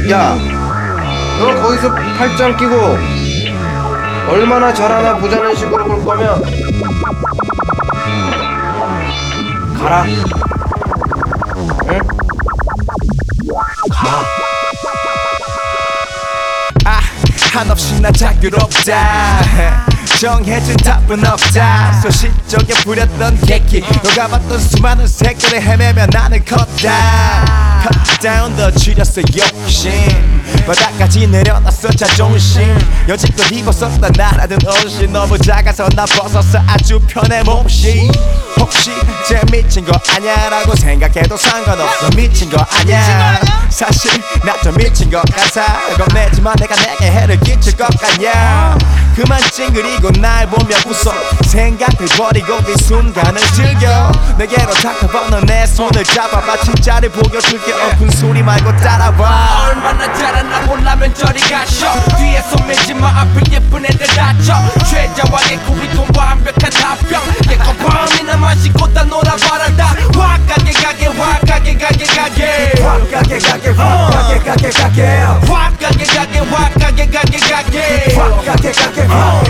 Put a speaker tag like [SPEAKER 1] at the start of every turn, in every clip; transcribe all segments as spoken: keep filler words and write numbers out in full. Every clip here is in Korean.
[SPEAKER 1] 야, 너 거기서 팔짱 끼고 얼마나 잘하나 보자는 식으로 볼 거면 가라. 응? 가.
[SPEAKER 2] 아, 한없이 나 자유롭다. 정해진 답은 없다. 소시적에 부렸던 객기, 너가 봤던 수많은 색깔을 헤매며 나는 컸다. Cut down 더 줄였어 욕심, 바닥까지 내려놨어 자존심. 여지껏 입었었던 나라든 옷이 너무 작아서 나 벗었어 아주 편해 몹시. 혹시 쟤 미친 거 아냐 라고 생각해도 상관없어. 미친 거 아냐, 사실 나 좀 미친 것 같아. 겁내지만 내가 내게 해를 끼칠 것 같냐. 그만 찡그리고 날 보며 웃어. 생각을 버리고 이 순간을 즐겨. 내게로 다가와 내 손을 잡아봐. 진짜를 보여줄게. 어 소리 말고 따라와.
[SPEAKER 3] 얼마나 잘하나 보려면 저리 가셔. 뒤에서 밀지마 앞을 예쁜 애들 다쳐. 최자왕의 구비도 완벽한 답변. 얘가 밤이나 마시고 다 놀아봐라. 다 확 가게 가게 확 가게 가게 가게
[SPEAKER 2] 확 가게 가게 확 가게 가게 가게
[SPEAKER 3] 확 가게 가게 확 가게 가게 가게
[SPEAKER 2] 확 가게 가게 확.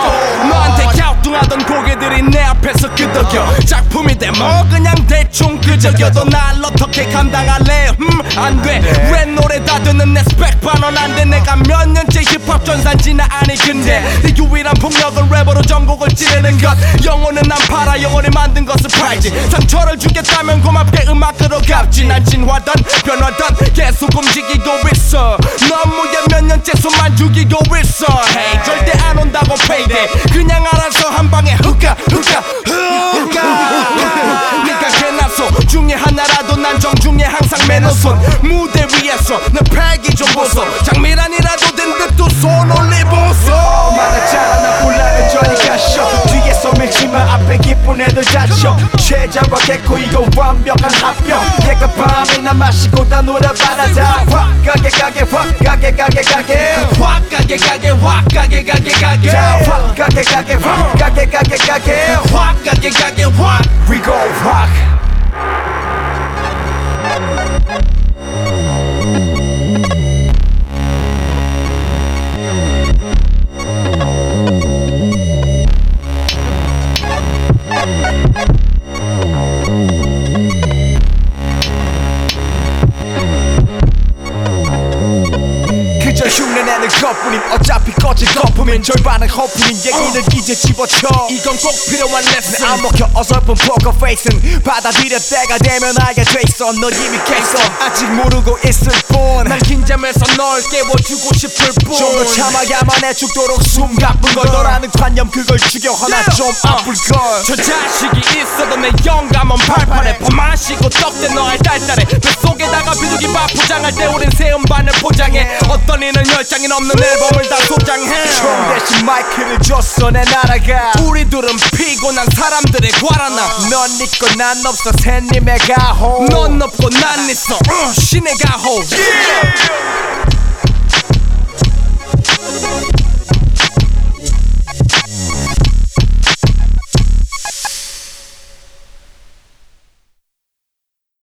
[SPEAKER 3] 너한테 갸우뚱하던 고개들이 내 앞에서 끄덕여. 작품이 돼 뭐 그냥 대충 끄적여도 날 어떻게 감당할래. 음 안돼. 랩 노래 다 듣는 내 스펙 반원 안돼. 내가 몇 년째 힙합 전산지나 아니 근데 내 유일한 폭력은 랩으로 전곡을 찌르는 것. 영혼은 난 팔아 영혼이 만든 것을 팔지. 상처를 주겠다면 고맙게 음악으로 갚지. 난 진화던 변화던 계속 움직이고 있어. 너무에 몇 년째 손만 죽이고 있어. Hey 절대 안 온다고 payday. 그냥 알아서 한 방에 훅가 훅가 훅가. 네가 개나소 중에 하나라도 난 정중에 항상 맨오손. 무대 위에서 내 패기 좀 보소. 장미란이라도 된 듯 두 손 올리보소.
[SPEAKER 2] 얼마나 잘하나 보려면 저리 가셔. 뒤에서 밀지마 앞에 기쁜 애들 다쳐. 최자와 개코 이거 완벽한 합병. 얘가 밤이나 마시고 다 놀아봐라. 다 확 가게 가게 확 가게 가게 가게
[SPEAKER 3] 확 가게 가게 확 가게 가게 가게
[SPEAKER 2] 확 가게 가게 확 가게 가게 가게
[SPEAKER 3] 확 가게 가게 확.
[SPEAKER 2] We go rock. 그저 흉내내는 것뿐인 어차피 꺼질 거품인 절반은 허풍인 얘기를 이제 집어쳐.
[SPEAKER 3] 이건 꼭 필요한 레슨.
[SPEAKER 2] 안 먹혀 어설픈 포커 페이스는 받아들여 때가 되면 알게 돼있어. 너 이미 깼어 아직 모르고 있을 뿐.
[SPEAKER 3] 난 긴장해서 널 깨워주고 싶을 뿐.
[SPEAKER 2] 좀 더 참아야만 해 죽도록 숨 가쁜 걸. 너라는 관념 그걸 죽여 하나 좀 아플걸.
[SPEAKER 3] 저 자식이 있어도 내 영감은 팔팔해. 밥 마시고 떡대 너의 딸딸해. 뱃속에다가 비둘기 밥 포장할 때 우린 새 음반을 포장해. 어떤 이는 열 장이 넘는 앨범을 다 소장해.
[SPEAKER 2] 총 대신 마이크를 줬어 내 나라가.
[SPEAKER 3] 우리 둘은 피곤한 사람들의 과라나.
[SPEAKER 2] 넌 있고 난 없어 새님의 가호.
[SPEAKER 3] 넌 없고 난 있어 uh, 신의 가호. yeah!